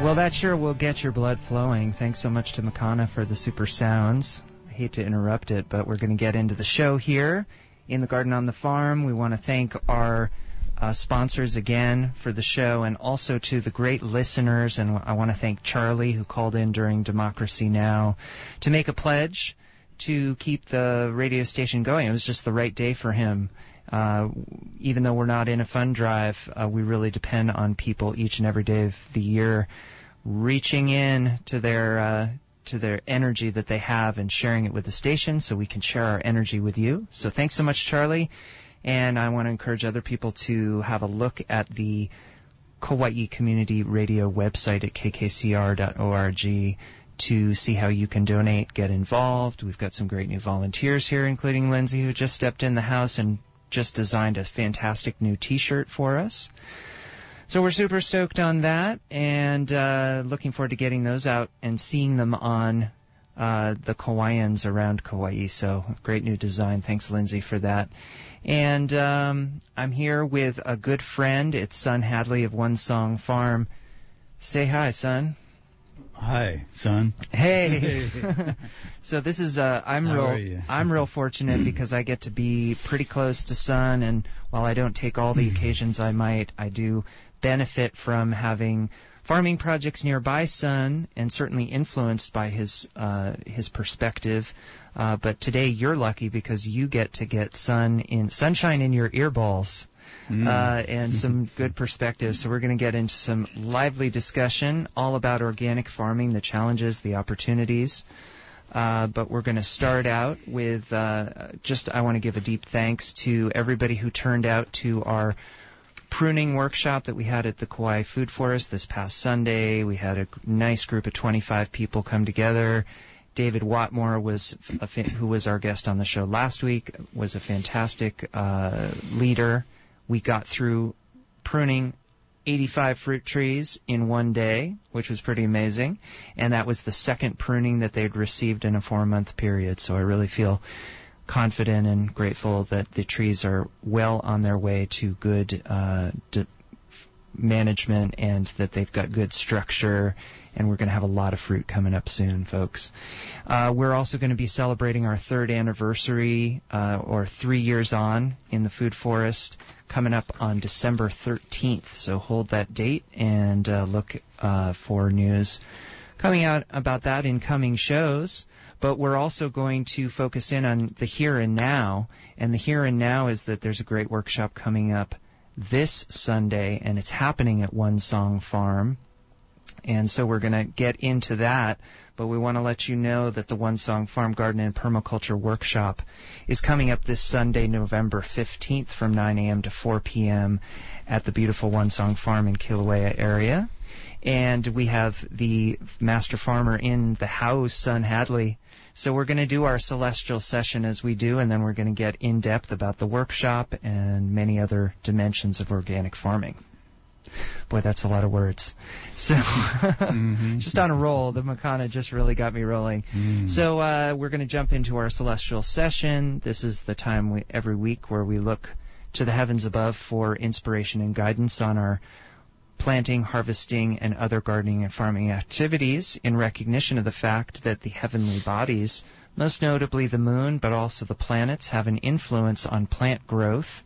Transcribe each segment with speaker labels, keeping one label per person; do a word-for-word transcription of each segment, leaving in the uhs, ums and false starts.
Speaker 1: Well, that sure will get your blood flowing. Thanks so much to Makana for the super sounds. I hate to interrupt it, but we're going to get into the show here in the Garden on the Farm. We want to thank our uh, sponsors again for the show, and also to the great listeners. And I want to thank Charlie, who called in during Democracy Now! To make a pledge to keep the radio station going. It was just the right day for him. Uh, even though we're not in a fund drive, uh, we really depend on people each and every day of the year reaching in to their uh, to their energy that they have and sharing it with the station so we can share our energy with you. So thanks so much, Charlie. And I want to encourage other people to have a look at the Kauai Community Radio website at k k c r dot org to see how you can donate, get involved. We've got some great new volunteers here, including Lindsay, who just stepped in the house and just designed a fantastic new T-shirt for us. So we're super stoked on that, and uh, looking forward to getting those out and seeing them on uh, the Kauaians around Kauai. So great new design. Thanks, Lindsay, for that. And um, I'm here with a good friend. It's Son Hadley of One Song Farm. Say hi, son.
Speaker 2: Hi, son.
Speaker 1: Hey. So this is uh, I'm
Speaker 2: How
Speaker 1: real
Speaker 2: are you?
Speaker 1: I'm real fortunate because I get to be pretty close to Son, and while I don't take all the occasions I might, I do benefit from having farming projects nearby Son, and certainly influenced by his uh, his perspective. Uh, but today you're lucky because you get to get sun in sunshine in your earballs. Mm. Uh, and some good perspective. So we're going to get into some lively discussion all about organic farming, the challenges, the opportunities. Uh, but we're going to start out with uh, just I want to give a deep thanks to everybody who turned out to our pruning workshop that we had at the Kauai Food Forest this past Sunday. We had a nice group of twenty-five people come together. David Watmore, was a fa- who was our guest on the show last week, was a fantastic uh, leader. We got through pruning eighty-five fruit trees in one day, which was pretty amazing. And that was the second pruning that they'd received in a four-month period. So I really feel confident and grateful that the trees are well on their way to good uh, d- management, and that they've got good structure. And we're going to have a lot of fruit coming up soon, folks. Uh, we're also going to be celebrating our third anniversary, uh, or three years on in the Food Forest, coming up on December thirteenth. So hold that date and uh, look uh, for news coming out about that in coming shows. But we're also going to focus in on the here and now. And the here and now is that there's a great workshop coming up this Sunday, and it's happening at One Song Farm. And so we're going to get into that, but we want to let you know that the One Song Farm Garden and Permaculture Workshop is coming up this Sunday, November fifteenth from nine a.m. to four p.m. at the beautiful One Song Farm in Kilauea area. And we have the master farmer in the house, Son Hadley. So we're going to do our celestial session as we do, and then we're going to get in depth about the workshop and many other dimensions of organic farming. Boy, that's a lot of words. So, mm-hmm. Just on a roll. The Makana just really got me rolling. Mm. So, uh, we're going to jump into our celestial session. This is the time we, every week where we look to the heavens above for inspiration and guidance on our planting, harvesting, and other gardening and farming activities in recognition of the fact that the heavenly bodies, most notably the moon, but also the planets, have an influence on plant growth.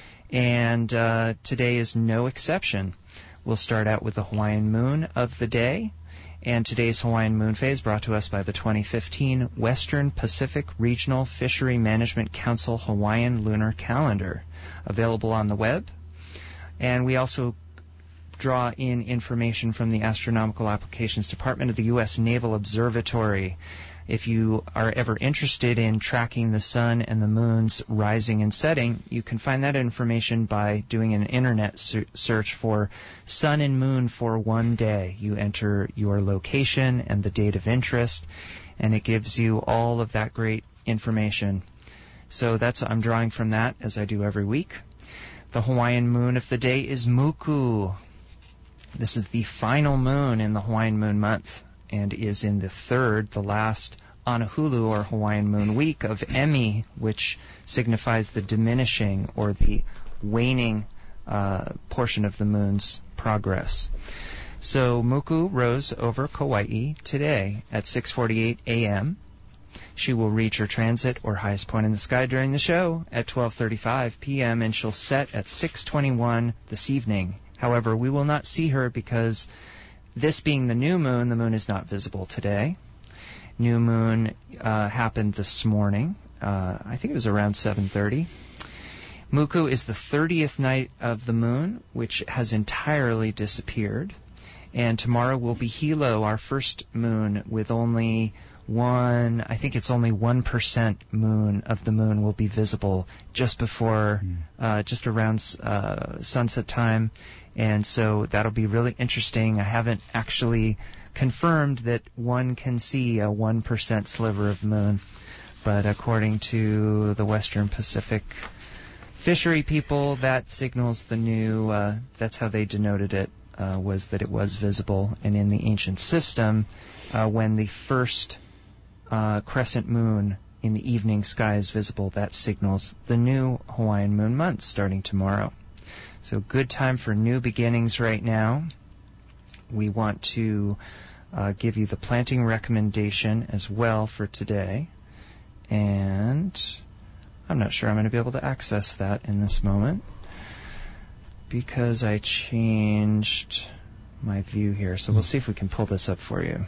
Speaker 1: And uh, today is no exception. We'll start out with the Hawaiian moon of the day. And today's Hawaiian moon phase brought to us by the twenty fifteen Western Pacific Regional Fishery Management Council Hawaiian Lunar Calendar, available on the web. And we also draw in information from the Astronomical Applications Department of the U S Naval Observatory. If you are ever interested in tracking the sun and the moon's rising and setting, you can find that information by doing an internet search for sun and moon for one day. You enter your location and the date of interest, and it gives you all of that great information. So that's I'm drawing from that, as I do every week. The Hawaiian moon of the day is Muku. This is the final moon in the Hawaiian moon month, and is in the third, the last Anahulu, or Hawaiian moon week, of Emi, which signifies the diminishing or the waning uh, portion of the moon's progress. So Muku rose over Kauai today at six forty-eight a.m. She will reach her transit or highest point in the sky during the show at twelve thirty-five p.m. and she'll set at six twenty-one this evening. However, we will not see her because this being the new moon, the moon is not visible today. New moon uh, happened this morning. Uh, I think it was around seven thirty. Muku is the thirtieth night of the moon, which has entirely disappeared. And tomorrow will be Hilo, our first moon, with only one, I think it's only one percent moon of the moon will be visible just before, mm. uh, just around uh, sunset time. And so that'll be really interesting. I haven't actually confirmed that one can see a one percent sliver of the moon, but according to the Western Pacific fishery people, that signals the new, uh, that's how they denoted it, uh, was that it was visible. And in the ancient system, uh, when the first uh, crescent moon in the evening sky is visible, that signals the new Hawaiian moon month starting tomorrow. So good time for new beginnings right now. We want to uh, give you the planting recommendation as well for today. And I'm not sure I'm going to be able to access that in this moment because I changed my view here. So we'll see if we can pull this up for you.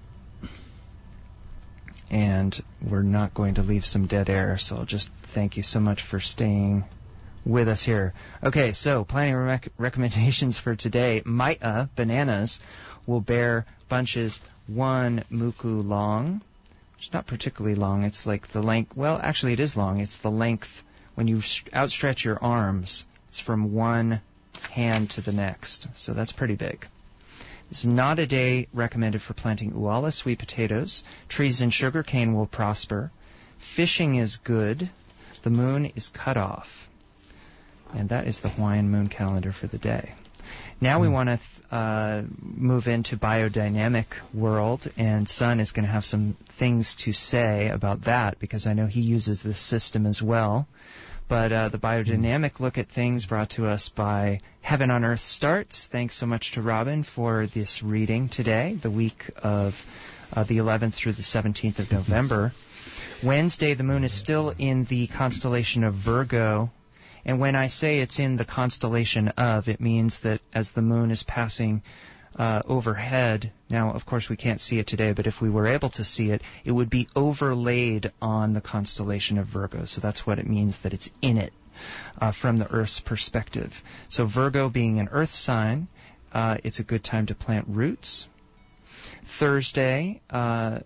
Speaker 1: And we're not going to leave some dead air, so I'll just thank you so much for staying with us here. Okay, so planting rec- recommendations for today. Maia bananas will bear bunches one muku long. It's not particularly long. It's like the length. Well, actually, it is long. It's the length when you outstretch your arms. It's from one hand to the next. So that's pretty big. This is not a day recommended for planting uala sweet potatoes. Trees and sugarcane will prosper. Fishing is good. The moon is cut off. And that is the Hawaiian moon calendar for the day. Now we want to th- uh, move into biodynamic world, and Sun is going to have some things to say about that because I know he uses this system as well. But uh, the biodynamic look at things brought to us by Heaven on Earth Starts. Thanks so much to Robin for this reading today, the week of uh, the eleventh through the seventeenth of November. Wednesday, the moon is still in the constellation of Virgo. And when I say it's in the constellation of, it means that as the moon is passing uh, overhead, now, of course, we can't see it today, but if we were able to see it, it would be overlaid on the constellation of Virgo. So that's what it means, that it's in it uh, from the Earth's perspective. So Virgo being an Earth sign, uh, it's a good time to plant roots. Thursday, uh,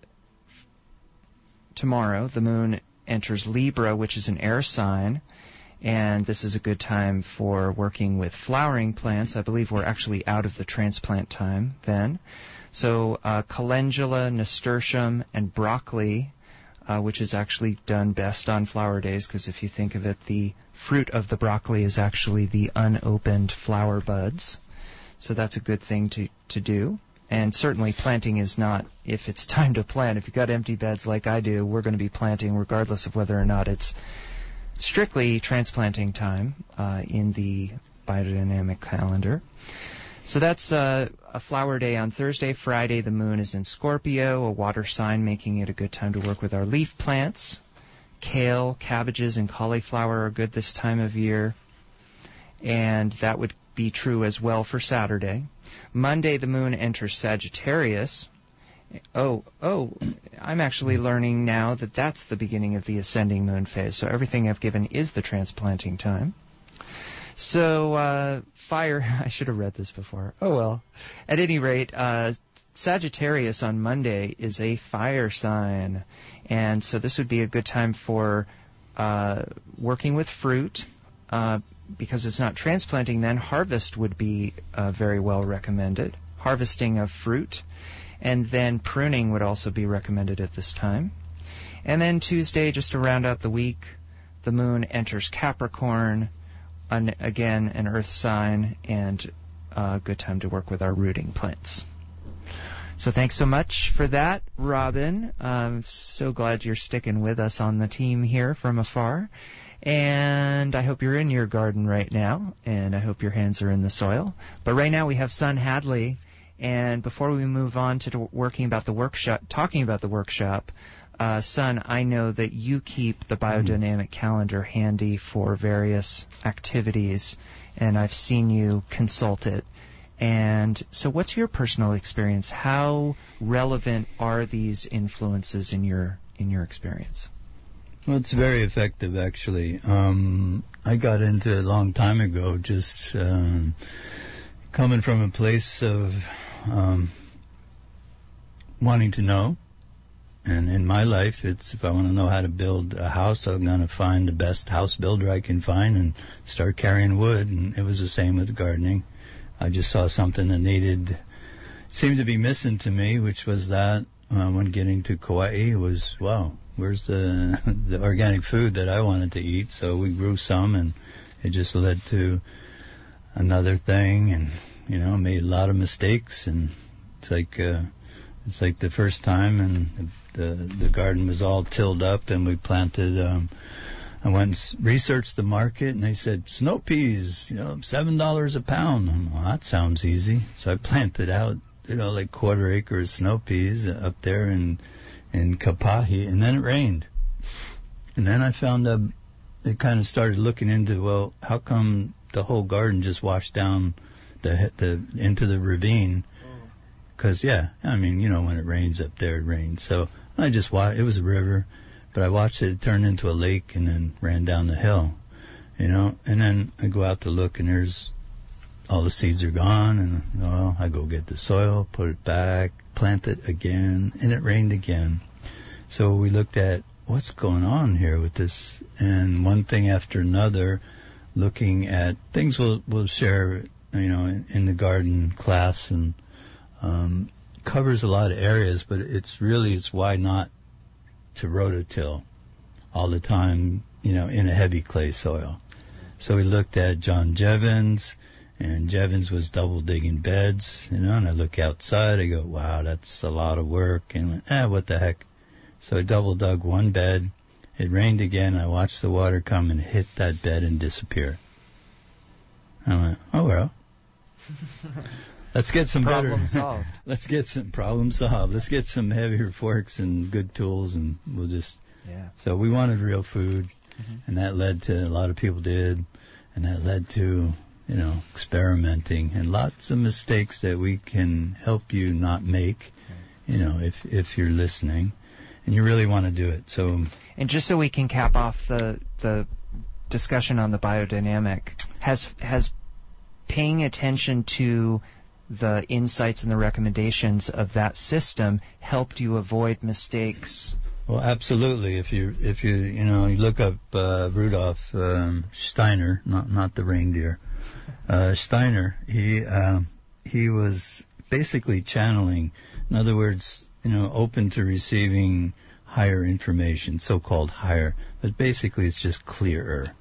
Speaker 1: tomorrow, the moon enters Libra, which is an air sign. And this is a good time for working with flowering plants. I believe we're actually out of the transplant time then. So uh, calendula, nasturtium, and broccoli, uh, which is actually done best on flower days, because if you think of it, the fruit of the broccoli is actually the unopened flower buds. So that's a good thing to, to do. And certainly planting is not, if it's time to plant, if you've got empty beds like I do, we're going to be planting regardless of whether or not it's strictly transplanting time uh, in the biodynamic calendar. So that's uh, a flower day on Thursday. Friday, the moon is in Scorpio, a water sign, making it a good time to work with our leaf plants. Kale, cabbages, and cauliflower are good this time of year. And that would be true as well for Saturday. Monday, the moon enters Sagittarius. Oh, oh, I'm actually learning now that that's the beginning of the ascending moon phase. So everything I've given is the transplanting time. So, uh, fire, I should have read this before. Oh, well. At any rate, uh, Sagittarius on Monday is a fire sign. And so this would be a good time for, uh, working with fruit, uh, because it's not transplanting then. Harvest would be, uh, very well recommended. Harvesting of fruit. And then pruning would also be recommended at this time. And then Tuesday, just to round out the week, the moon enters Capricorn, an, again, an earth sign, and a good time to work with our rooting plants. So thanks so much for that, Robin. I'm so glad you're sticking with us on the team here from afar. And I hope you're in your garden right now, and I hope your hands are in the soil. But right now we have Sun Hadley, And before we move on to working about the workshop, talking about the workshop, uh, Sun, I know that you keep the biodynamic calendar handy for various activities, and I've seen you consult it. And so what's your personal experience? How relevant are these influences in your in your experience?
Speaker 2: Well, it's very effective, actually. Um, I got into it a long time ago, just um, coming from a place of um, wanting to know. And in my life, it's if I want to know how to build a house, I'm going to find the best house builder I can find and start carrying wood. And it was the same with gardening. I just saw something that needed, seemed to be missing to me, which was that uh, when getting to Kauai was, wow, where's the the organic food that I wanted to eat? So we grew some, and it just led to another thing, and you know, made a lot of mistakes. And it's like uh, it's like the first time, and the the garden was all tilled up, and we planted. Um, I went and researched the market, and they said, snow peas, you know, seven dollars a pound. I'm, well, that sounds easy. So I planted out, you know, like quarter acre of snow peas up there in, in Kapahi, and then it rained. And then I found out, it kind of started looking into, well, how come the whole garden just washed down the, the, into the ravine? Because, yeah, I mean, you know, when it rains up there, it rains. So I just watched, it was a river. But I watched it turn into a lake and then ran down the hill, you know. And then I go out to look, and there's all the seeds are gone. And well, I go get the soil, put it back, plant it again, and it rained again. So we looked at what's going on here with this, and one thing after another, looking at things we'll we'll share, you know, in, in the garden class, and um, covers a lot of areas. But it's really it's why not to rototill all the time, you know, in a heavy clay soil. So we looked at John Jevons, and Jevons was double digging beds, you know, and I look outside, I go, wow, that's a lot of work, and went, eh, what the heck. So I double dug one bed, it rained again, I watched the water come and hit that bed and disappear. I went, oh well. Let's get some
Speaker 1: problem
Speaker 2: better.
Speaker 1: solved.
Speaker 2: Let's get some problem solved. Let's get some heavier forks and good tools, and we'll just.
Speaker 1: Yeah.
Speaker 2: So we wanted real food,
Speaker 1: mm-hmm.
Speaker 2: and that led to a lot of people did, and that led to you know experimenting and lots of mistakes that we can help you not make. Right. You know, if if you're listening, and you really want to do it. So.
Speaker 1: And just so we can cap off the the discussion on the biodynamic, has has paying attention to the insights and the recommendations of that system helped you avoid mistakes?
Speaker 2: Well, absolutely. If you if you you know you look up uh, Rudolf um, Steiner, not not the reindeer, uh, Steiner, he um, he was basically channeling. In other words, you know, open to receiving higher information, so-called higher, but basically it's just clearer.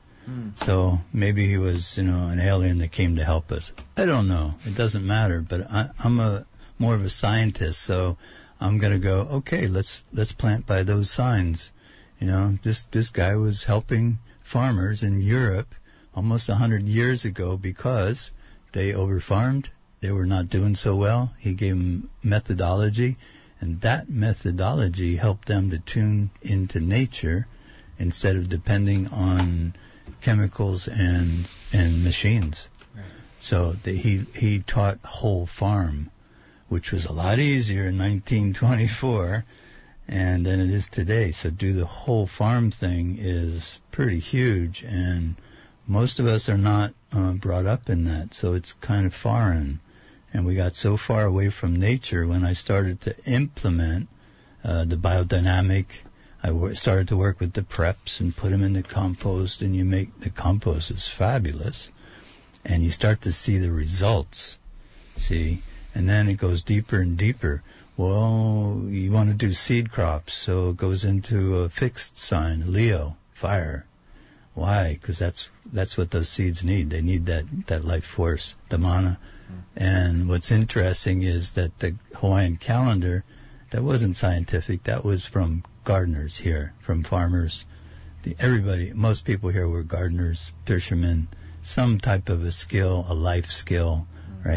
Speaker 2: So maybe he was, you know, an alien that came to help us. I don't know. It doesn't matter. But I, I'm a more of a scientist, so I'm gonna go. Okay, let's let's plant by those signs. You know, this this guy was helping farmers in Europe almost a hundred years ago because they overfarmed. They were not doing so well. He gave them methodology, and that methodology helped them to tune into nature instead of depending on chemicals and and machines. Right. So the, he he taught whole farm, which was a lot easier in nineteen twenty-four and than it is today. So do the whole farm thing is pretty huge, and most of us are not uh, brought up in that, so it's kind of foreign. And we got so far away from nature when I started to implement uh, the biodynamic. I w- started to work with the preps and put them in the compost, and you make the compost is fabulous, and you start to see the results, see, and then it goes deeper and deeper. Well, you want to do seed crops, so it goes into a fixed sign, Leo, fire. Why? Because that's that's what those seeds need. They need that, that life force, the mana. Mm. And what's interesting is that the Hawaiian calendar, that wasn't scientific. That was from gardeners here, from farmers. The, everybody, most people here were gardeners, fishermen, some type of a skill, a life skill, mm. right?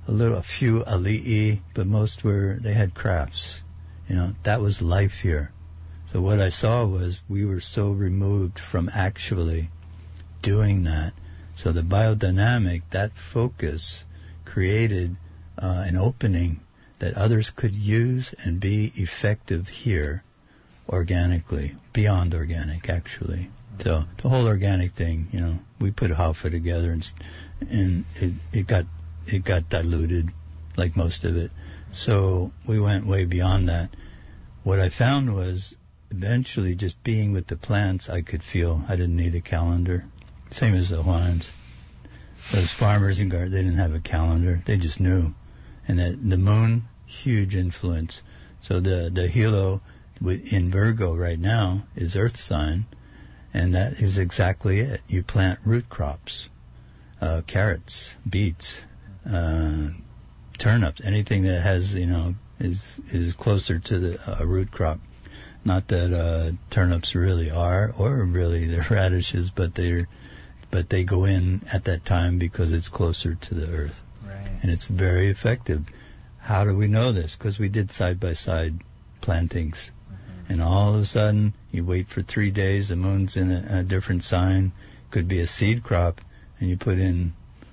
Speaker 2: a little, a few ali'i, but most were, they had crafts. You know, that was life here. So what I saw was we were so removed from actually doing that. So the biodynamic, that focus, created uh, an opening that others could use and be effective here organically, beyond organic, actually. So the whole organic thing, you know, we put Haufa together, and, and it, it got it got diluted, like most of it. So we went way beyond that. What I found was, eventually, just being with the plants, I could feel I didn't need a calendar. Same as the Hawaiians. Those farmers and gardeners, they didn't have a calendar. They just knew. And the, the moon, huge influence. So the, the Hilo in Virgo right now is Earth sign, and that is exactly it. You plant root crops, uh, carrots, beets, uh, turnips, anything that has, you know, is is closer to the uh, root crop. Not that uh, turnips really are, or really they're radishes, but they're but they go in at that time because it's closer to the earth.
Speaker 1: Right.
Speaker 2: And it's very effective. How do we know this? Because we did side-by-side plantings. Mm-hmm. And all of a sudden, you wait for three days, the moon's in a, a different sign, could be a seed crop, and you put in,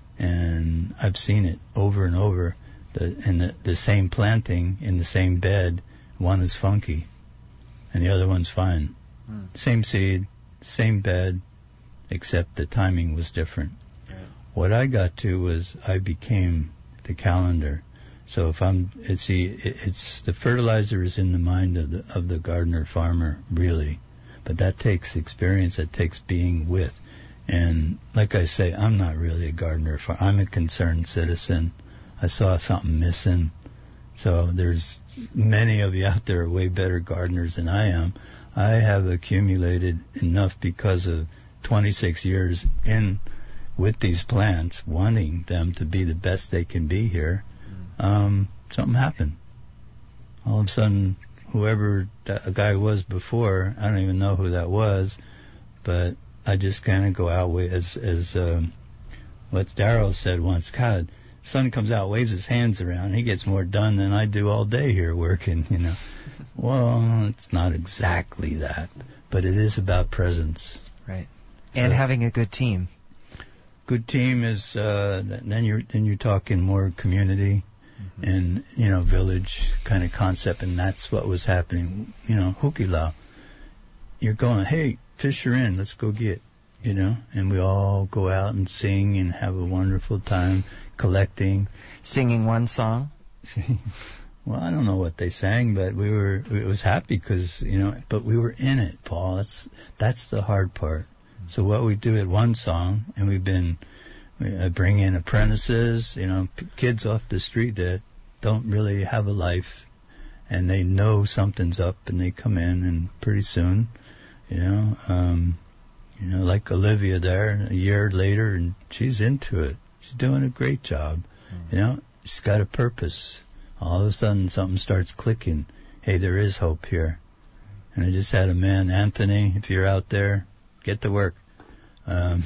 Speaker 2: and I've seen it over and over, the, and the, the same planting in the same bed, one is funky, and the other one's fine. Mm. Same seed, same bed, except the timing was different. Right. What I got to was I became the calendar. So if I'm, it's the, it's the fertilizer is in the mind of the of the gardener farmer, really, but that takes experience. That takes being with, and like I say, I'm not really a gardener farmer. I'm a concerned citizen. I saw something missing. So there's many of you out there are way better gardeners than I am. I have accumulated enough because of twenty-six years in with these plants, wanting them to be the best they can be here. Um, something happened. All of a sudden, whoever that guy was before, I don't even know who that was, but I just kind of go out with, as, as, um, what Darryl said once, God, son comes out, waves his hands around, he gets more done than I do all day here working, you know. Well, it's not exactly that, but it is about presence.
Speaker 1: Right. And so, having a good team.
Speaker 2: Good team is, uh, then you're, then you're talking more community. Mm-hmm. And, you know, village kind of concept, and that's what was happening. You know, Hukilau, you're going, hey, fish are in, let's go get, you know, and we all go out and sing and have a wonderful time collecting.
Speaker 1: Singing one song?
Speaker 2: Well, I don't know what they sang, but we were, it was happy because, you know, but we were in it, Paul. That's, that's the hard part. Mm-hmm. So what we do at one song, and we've been, I bring in apprentices, you know, p- kids off the street that don't really have a life, and they know something's up, and they come in, and pretty soon, you know, um, you know, like Olivia there, a year later, and she's into it. She's doing a great job, mm. you know. She's got a purpose. All of a sudden, something starts clicking. Hey, there is hope here. And I just had a man, Anthony. If you're out there, get to work. Um,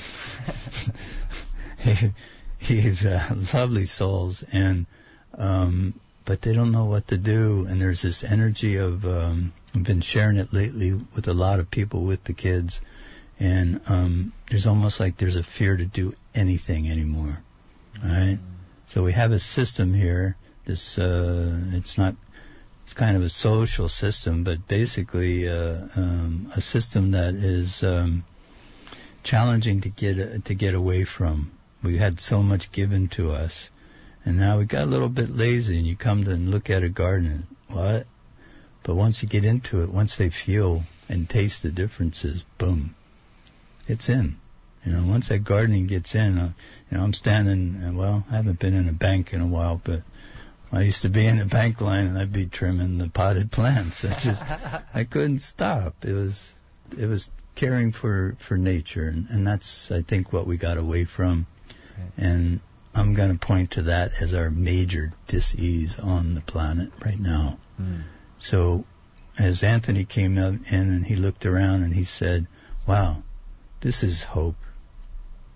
Speaker 2: He, he's uh, lovely souls, and um, but they don't know what to do. And there's this energy of um, I've been sharing it lately with a lot of people with the kids, and um, there's almost like there's a fear to do anything anymore. Mm-hmm. Right? So we have a system here. This uh, it's not it's kind of a social system, but basically uh, um, a system that is um, challenging to get uh, to get away from. We had so much given to us, and now we got a little bit lazy, and you come to and look at a garden, and, what? But once you get into it, once they feel and taste the differences, boom, it's in. You know, once that gardening gets in, uh, you know, I'm standing, uh, well, I haven't been in a bank in a while, but I used to be in the bank line, and I'd be trimming the potted plants. I just, I couldn't stop. It was, it was caring for, for nature, and, and that's, I think, what we got away from. And I'm going to point to that as our major dis-ease on the planet right now. Mm. So as Anthony came out in and he looked around and he said, wow, this is hope.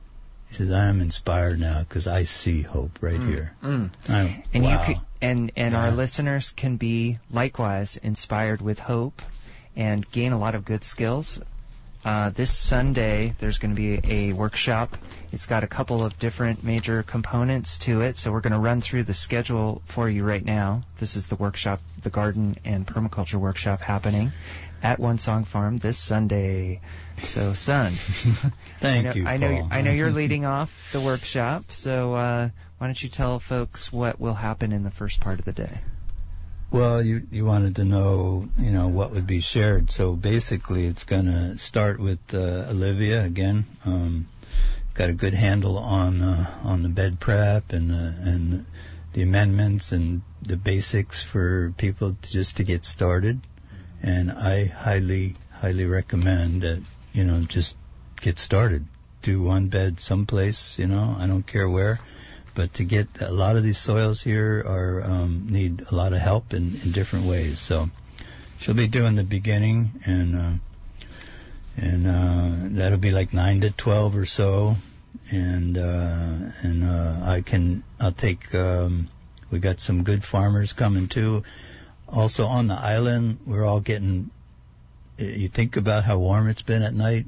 Speaker 2: He says, I am inspired now because I see hope right
Speaker 1: mm,
Speaker 2: here.
Speaker 1: Mm.
Speaker 2: I'm,
Speaker 1: and
Speaker 2: wow.
Speaker 1: you could, and and
Speaker 2: yeah.
Speaker 1: our listeners can be likewise inspired with hope and gain a lot of good skills. Uh, this Sunday, there's going to be a workshop. It's got a couple of different major components to it, so we're going to run through the schedule for you right now. This is the workshop, the garden and permaculture workshop happening at One Song Farm this Sunday. So, son,
Speaker 2: thank
Speaker 1: I know,
Speaker 2: you,
Speaker 1: I know,
Speaker 2: Paul.
Speaker 1: I know you're leading off the workshop, so uh, why don't you tell folks what will happen in the first part of the day?
Speaker 2: Well, you you wanted to know, you know, what would be shared. So basically, it's going to start with uh, Olivia again. Um, got a good handle on uh, on the bed prep and uh, and the amendments and the basics for people to, just to get started. And I highly highly recommend that, you know, just get started. Do one bed someplace, you know, I don't care where. But to get a lot of these soils here are um, need a lot of help in, in different ways. So she'll be doing the beginning, and uh, and uh, that'll be like nine to twelve or so. And uh, and uh, I can I'll take. Um, we got some good farmers coming too. Also on the island, we're all getting. You think about how warm it's been at night.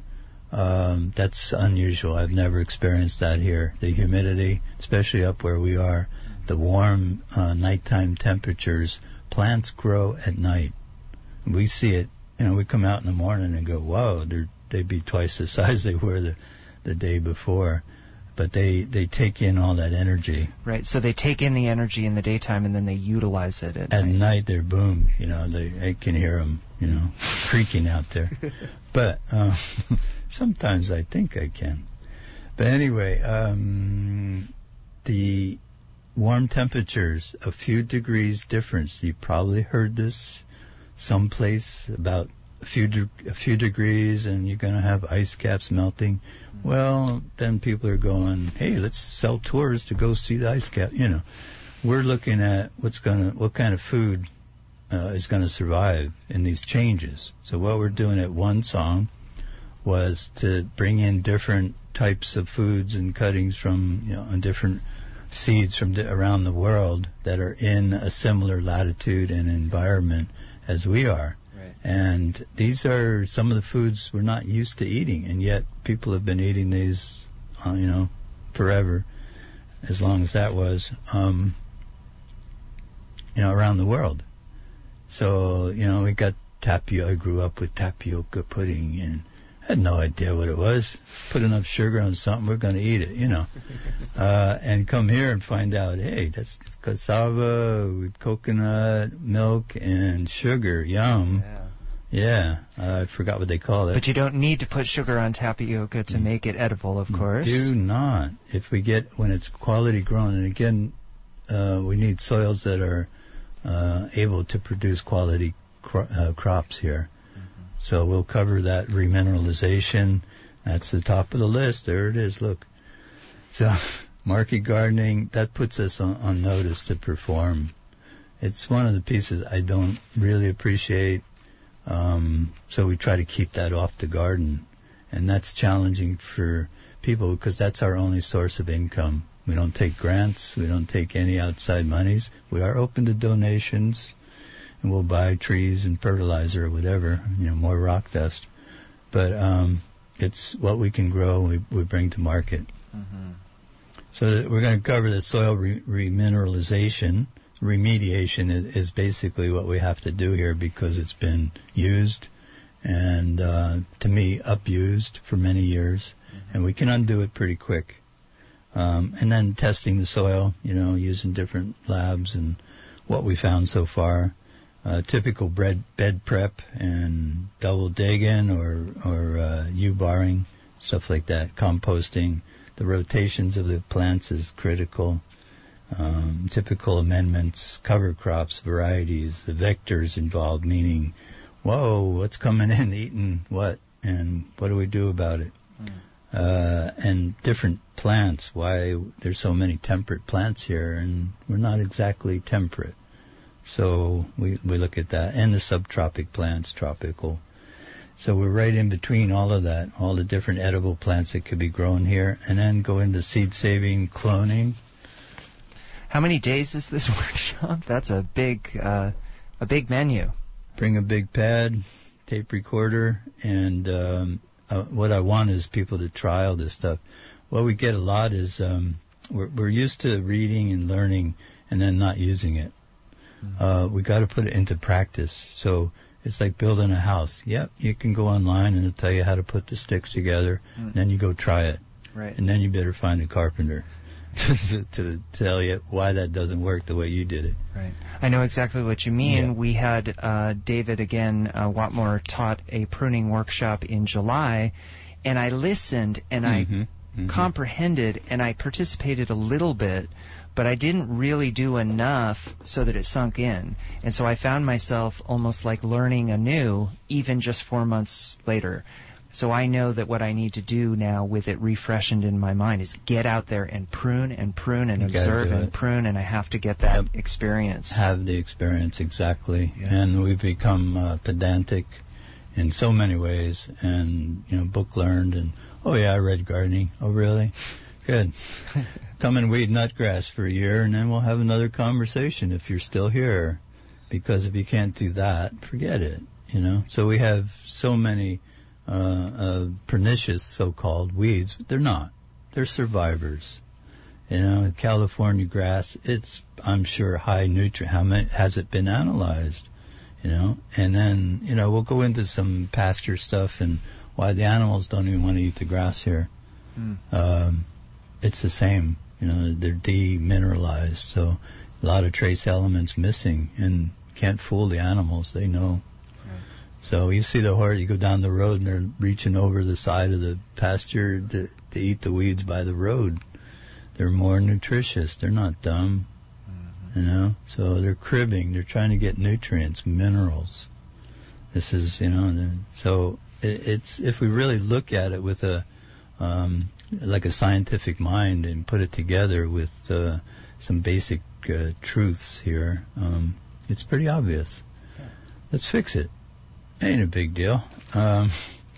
Speaker 2: Um, that's unusual. I've never experienced that here. The humidity, especially up where we are, the warm uh, nighttime temperatures. Plants grow at night. We see it. You know, we come out in the morning and go, "Whoa, they're they'd be twice the size they were the the day before." But they they take in all that energy.
Speaker 1: Right. So they take in the energy in the daytime and then they utilize it at,
Speaker 2: at
Speaker 1: night.
Speaker 2: night. They're boom. You know, they I can hear them. You know, creaking out there. But. Uh, Sometimes I think I can. But anyway, um, the warm temperatures, a few degrees difference. You probably heard this someplace about a few de- a few degrees and you're going to have ice caps melting. Well, then people are going, hey, let's sell tours to go see the ice cap. You know, we're looking at what's going to, what kind of food uh, is going to survive in these changes. So what we're doing at One Song was to bring in different types of foods and cuttings from, you know, and different seeds from di- around the world that are in a similar latitude and environment as we are.
Speaker 1: Right.
Speaker 2: And these are some of the foods we're not used to eating, and yet people have been eating these, uh, you know, forever, as long as that was, um, you know, around the world. So, you know, we got tapioca. I grew up with tapioca pudding and had no idea what it was. Put enough sugar on something, we're going to eat it, you know. Uh, and come here and find out, hey, that's cassava with coconut milk and sugar. Yum.
Speaker 1: Yeah.
Speaker 2: Yeah. Uh, I forgot what they call it.
Speaker 1: But you don't need to put sugar on tapioca to make it edible, of course.
Speaker 2: Do not. If we get, when it's quality grown, and again, uh, we need soils that are uh, able to produce quality cro- uh, crops here. So we'll cover that remineralization. That's the top of the list. There it is. Look. So market gardening, that puts us on, on notice to perform. It's one of the pieces I don't really appreciate. Um, so we try to keep that off the garden. And that's challenging for people because that's our only source of income. We don't take grants. We don't take any outside monies. We are open to donations. And we'll buy trees and fertilizer or whatever, you know, more rock dust. But um, it's what we can grow, we, we bring to market.
Speaker 1: Mm-hmm.
Speaker 2: So we're going to cover the soil re- remineralization. Remediation is, is basically what we have to do here because it's been used and, uh, to me, abused for many years. Mm-hmm. And we can undo it pretty quick. Um, and then testing the soil, you know, using different labs and what we found so far. Uh, typical bread, bed prep and double digging or, or, uh, U-barring, stuff like that, composting. The rotations of the plants is critical. Um, typical amendments, cover crops, varieties, the vectors involved, meaning, whoa, what's coming in, eating what, and what do we do about it? Mm. Uh, and different plants, why there's so many temperate plants here, and we're not exactly temperate. So we we look at that, and the subtropic plants, tropical. So we're right in between all of that, all the different edible plants that could be grown here, and then go into seed saving, cloning.
Speaker 1: How many days is this workshop? That's a big, uh, a big menu.
Speaker 2: Bring a big pad, tape recorder, and um, uh, what I want is people to try all this stuff. What we get a lot is um, we're, we're used to reading and learning and then not using it. Mm-hmm. Uh, we got to put it into practice. So it's like building a house. Yep, you can go online and it'll tell you how to put the sticks together. Mm-hmm. And then you go try it.
Speaker 1: Right.
Speaker 2: And then you better find a carpenter to, to tell you why that doesn't work the way you did it.
Speaker 1: Right. I know exactly what you mean.
Speaker 2: Yeah.
Speaker 1: We had uh, David, again, uh, Watmore taught a pruning workshop in July, and I listened and
Speaker 2: mm-hmm.
Speaker 1: I mm-hmm. comprehended and I participated a little bit, but I didn't really do enough so that it sunk in. And so I found myself almost like learning anew, even just four months later. So I know that what I need to do now with it refreshened in my mind is get out there and prune and prune and
Speaker 2: you
Speaker 1: observe and prune, and I have to get that yep. experience.
Speaker 2: Have the experience, exactly.
Speaker 1: Yeah.
Speaker 2: And we've become uh, pedantic in so many ways, and, you know, book learned, and, oh yeah, I read gardening. Oh, really? Good. Come and weed nutgrass for a year, and then we'll have another conversation if you're still here. Because if you can't do that, forget it, you know. So we have so many uh, uh pernicious so-called weeds. They're not. They're survivors. You know, California grass, it's, I'm sure, high nutrient. How many, has it been analyzed? You know, and then, you know, we'll go into some pasture stuff and why the animals don't even want to eat the grass here. Mm. Um, it's the same. You know, they're demineralized, so a lot of trace elements missing, and can't fool the animals. They know. Right. So you see the horse, you go down the road, and they're reaching over the side of the pasture to, to eat the weeds by the road. They're more nutritious. They're not dumb, mm-hmm. you know. So they're cribbing. They're trying to get nutrients, minerals. This is, you know, so it, it's if we really look at it with a um, like a scientific mind and put it together with uh, some basic uh, truths here, um, it's pretty obvious. Yeah. Let's fix it. Ain't a big deal. Um,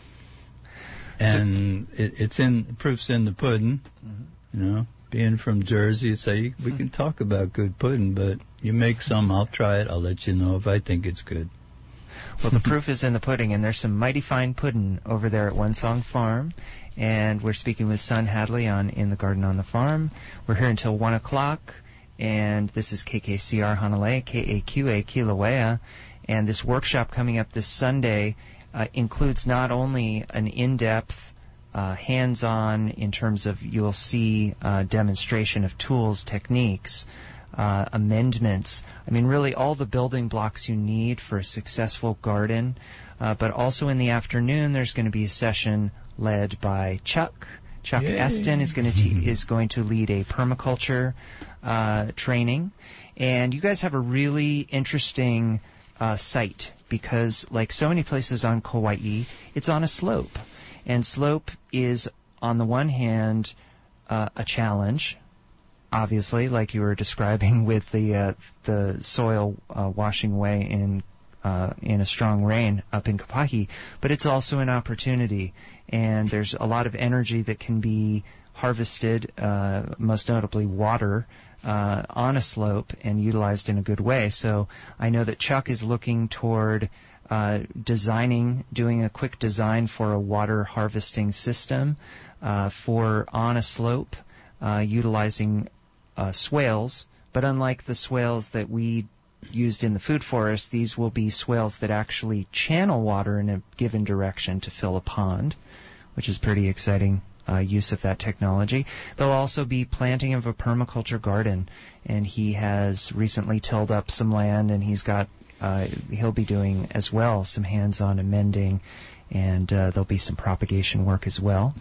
Speaker 2: and so, it, it's in, proof's in the pudding. Mm-hmm. You know, being from Jersey, say we can talk about good pudding, but you make some, I'll try it. I'll let you know if I think it's good.
Speaker 1: Well, the proof is in the pudding, and there's some mighty fine pudding over there at One Song Farm. And we're speaking with Son Hadley on In the Garden on the Farm. We're here until one o'clock, and this is K K C R Hanalei, K A Q A Kilauea. And this workshop coming up this Sunday uh, includes not only an in-depth, uh, hands-on, in terms of you'll see uh, demonstration of tools, techniques, uh, amendments. I mean, really all the building blocks you need for a successful garden. Uh, but also in the afternoon, there's going to be a session led by Chuck. Chuck Yay. Eston is going to te- is going to lead a permaculture uh, training, and you guys have a really interesting uh, site because, like so many places on Kauai, it's on a slope, and slope is on the one hand uh, a challenge, obviously, like you were describing with the uh, the soil uh, washing away in. Uh, in a strong rain up in Kapahi, but it's also an opportunity, and there's a lot of energy that can be harvested, uh, most notably water, uh, on a slope and utilized in a good way. So I know that Chuck is looking toward uh, designing, doing a quick design for a water harvesting system uh, for on a slope, uh, utilizing uh, swales, but unlike the swales that we used in the food forest, these will be swales that actually channel water in a given direction to fill a pond, which is pretty exciting uh, use of that technology. There'll also be planting of a permaculture garden, and he has recently tilled up some land, and he's got uh, he'll be doing as well some hands-on amending, and uh, there'll be some propagation work as well.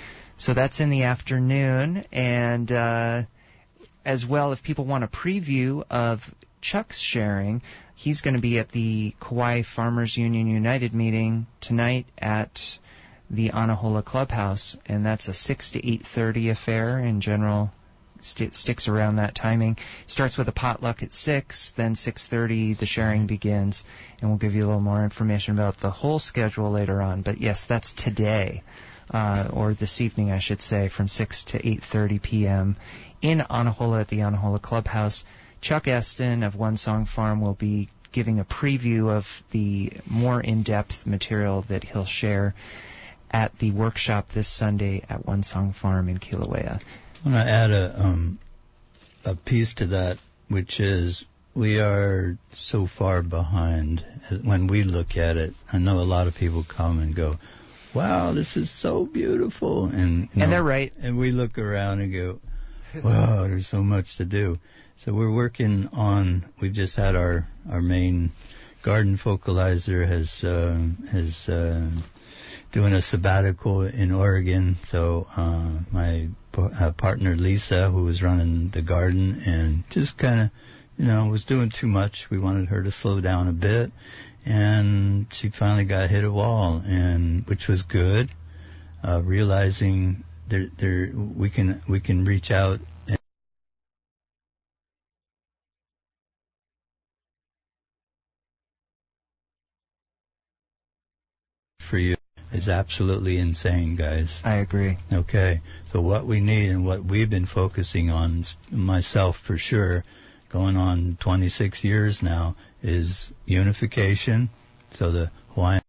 Speaker 1: So that's in the afternoon, and uh, as well, if people want a preview of Chuck's sharing, he's going to be at the Kauai Farmers Union United meeting tonight at the Anahola Clubhouse, and that's a six to eight thirty affair in General st- sticks around that timing. Starts with a potluck at six, then six thirty the sharing begins, and we'll give you a little more information about the whole schedule later on. But yes, that's today, uh, or this evening I should say, from six to eight thirty p.m. in Anahola at the Anahola Clubhouse. Chuck Eston of One Song Farm will be giving a preview of the more in-depth material that he'll share at the workshop this Sunday at One Song Farm in Kilauea.
Speaker 2: I want to add a um, a piece to that, which is we are so far behind when we look at it. I know a lot of people come and go, wow, this is so beautiful. And, you know,
Speaker 1: and they're right.
Speaker 2: And we look around and go, wow, there's so much to do. So we're working on, we've just had our, our main garden focalizer has, uh, has, uh, doing a sabbatical in Oregon. So, uh, my uh, partner Lisa, who was running the garden and just kind of, you know, was doing too much. We wanted her to slow down a bit, and she finally got hit a wall, and which was good. Uh, realizing there, there, we can, we can reach out and for you is absolutely insane, guys.
Speaker 1: I agree.
Speaker 2: Okay, so what we need and what we've been focusing on, myself for sure, going on twenty-six years now, is unification. So the Hawaiian,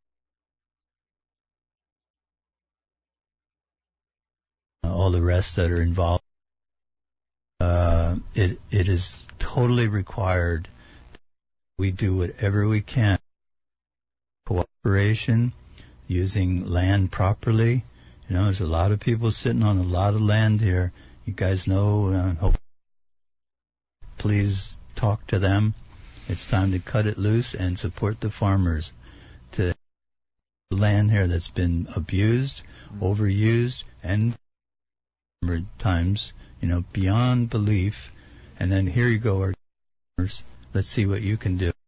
Speaker 2: all the rest that are involved, uh, it it is totally required. We do whatever we can. Cooperation, using land properly. You know, there's a lot of people sitting on a lot of land here. You guys know, uh, hope, please talk to them. It's time to cut it loose and support the farmers. To land here that's been abused, overused, and times, you know, beyond belief. And then here you go, our farmers. Let's see what you can do.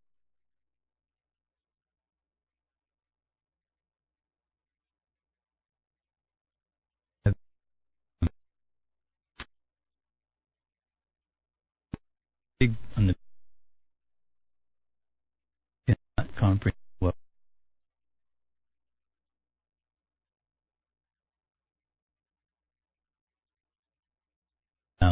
Speaker 2: On the comprehend what now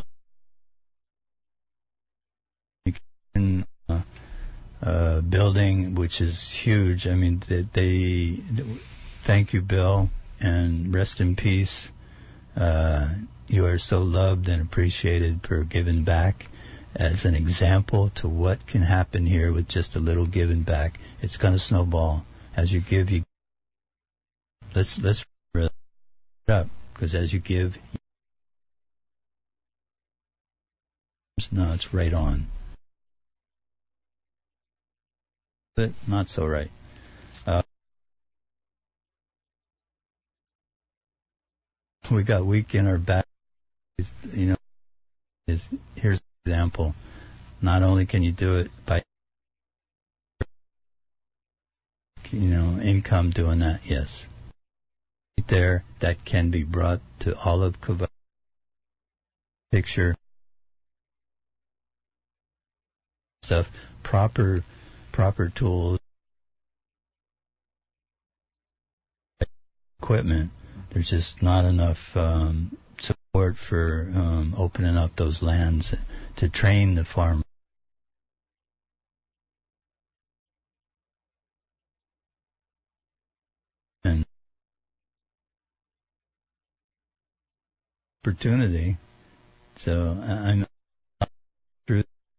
Speaker 2: uh, uh, building, which is huge. I mean, they, they thank you, Bill, and rest in peace. Uh, you are so loved and appreciated for giving back. As an example to what can happen here with just a little giving back. It's going to snowball. As you give, you let's let's wrap it up, because as you give, no, it's right on, but not so right. Uh, we got weak in our back. You know, is here's example. Not only can you do it by, you know, income doing that, yes. Right there, that can be brought to Olive Kava picture stuff, proper, proper tools, equipment. There's just not enough um, support for um, opening up those lands to train the farmer. And opportunity. So I'm through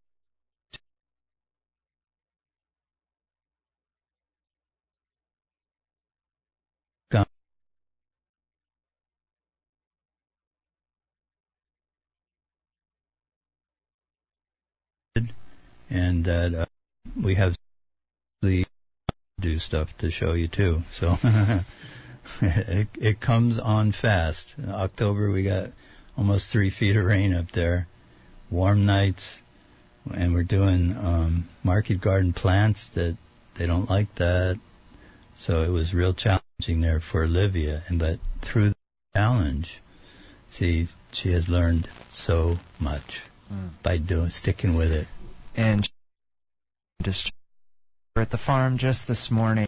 Speaker 2: and that uh, we have the do stuff to show you too. So it, it comes on fast. In October we got almost three feet of rain up there, warm nights, and we're doing um, market garden plants that they don't like that. So it was real challenging there for Olivia, and but through the challenge, see, she has learned so much mm. by doing, sticking with it.
Speaker 1: And just at the farm just this morning